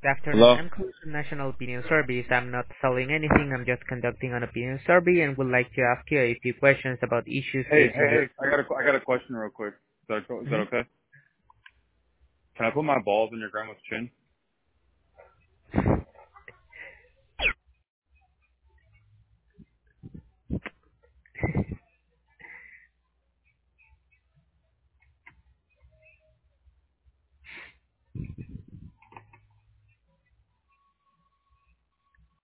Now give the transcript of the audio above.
Good afternoon. Hello? I'm calling from National Opinion Surveys. I'm not selling anything. I'm just conducting an opinion survey and would like to ask you a few questions about issues Hey, facing hey, your. hey, I got a question real quick. Is that Mhm. okay? Can I put my balls in your grandma's chin?